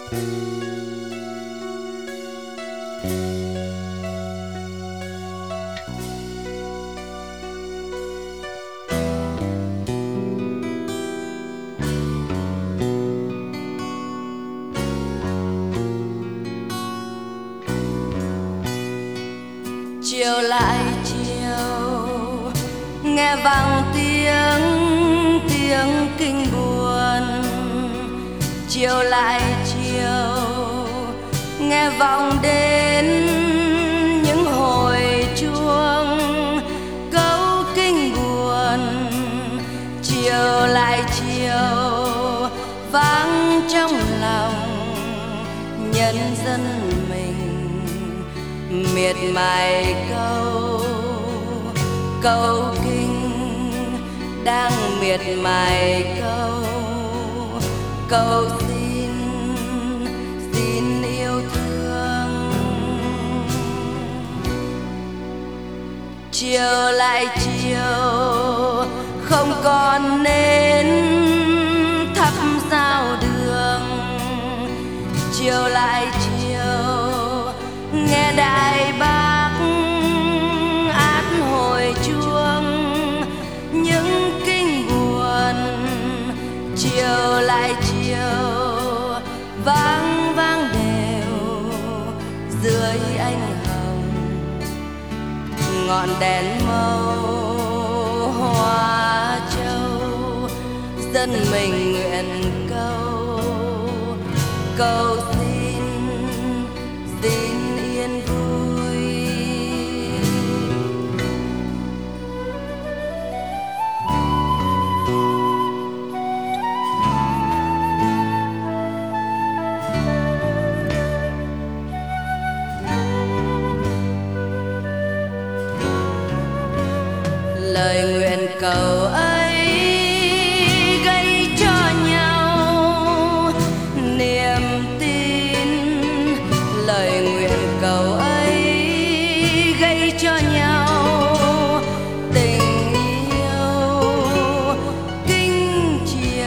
Chiều lại chiều nghe vang tiếng kinh buồn. Chiều lại chiều nghe vọng đến những hồi chuông câu kinh buồn. Chiều lại chiều vang trong lòng nhân dân mình, miệt mài câu kinh đang miệt mài câu xin yêu thương. Chiều lại chiều không còn nên thắp giao đường. Chiều lại chiều nghe đại bác át hồi chuông những kinh buồn. Chiều lại chiều vang vang đều dưới ánh hồng ngọn đèn màu hoa châu. Dân mình nguyện câu xin yên vui. Lời nguyện cầu ấy gây cho nhau niềm tin. Lời nguyện cầu ấy gây cho nhau tình yêu. Kinh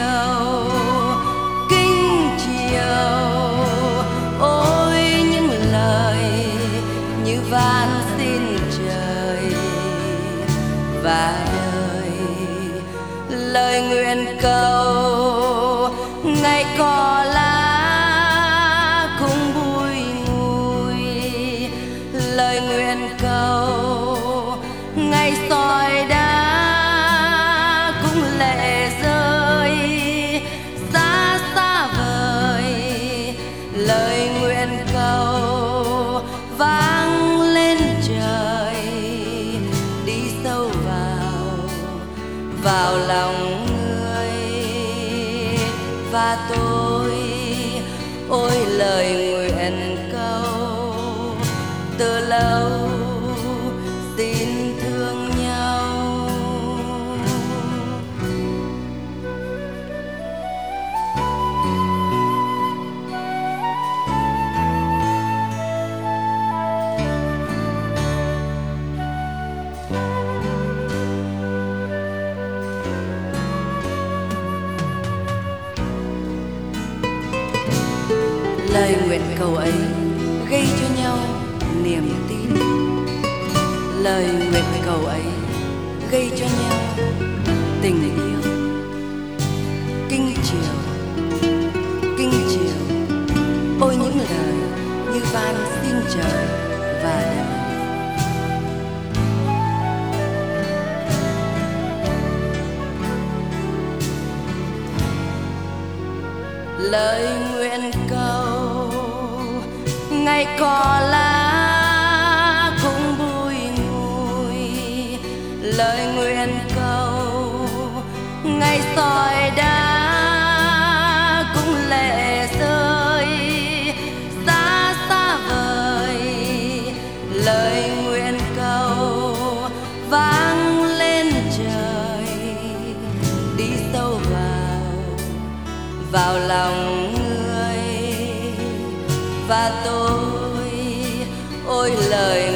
chiều ôi những lời như van xin trời và đời. Lời nguyện cầu ngày cỏ lá cũng bùi ngùi. Lời nguyện cầu ngày sỏi đá cũng lệ rơi xa xa vời. Lời nguyện cầu vang lên trời đi sâu vào lòng người và tôi. Ôi lời nguyện cầu từ lâu xin thương nhau. Lời nguyện cầu ấy gây cho nhau niềm tin. Lời nguyện cầu ấy gây cho nhau tình yêu. Kinh chiều ôi những lời như van xin trời và đời. Lời nguyện cầu ngày cỏ lá cũng bùi ngùi. Lời nguyện cầu ngày sỏi đá cũng lệ rơi xa xa vời. Lời nguyện cầu vang lên trời đi sâu vào lòng người và tôi. Ôi lời